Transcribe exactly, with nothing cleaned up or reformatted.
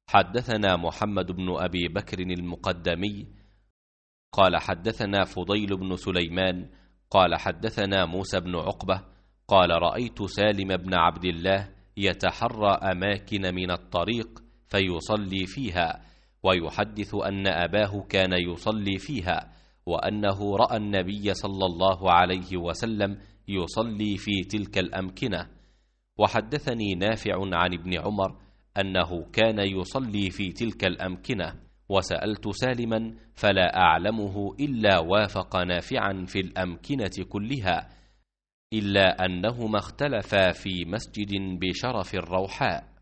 حدثنا محمد بن أبي بكر المقدمي قال حدثنا فضيل بن سليمان قال حدثنا موسى بن عقبة قال رأيت سالم بن عبد الله يتحرى أماكن من الطريق فيصلي فيها، ويحدث أن أباه كان يصلي فيها، وأنه رأى النبي صلى الله عليه وسلم يصلي في تلك الأمكنة. وحدثني نافع عن ابن عمر أنه كان يصلي في تلك الأمكنة، وسألت سالما فلا أعلمه إلا وافق نافعا في الأمكنة كلها، إلا أنهما اختلفا في مسجد بشرف الروحاء.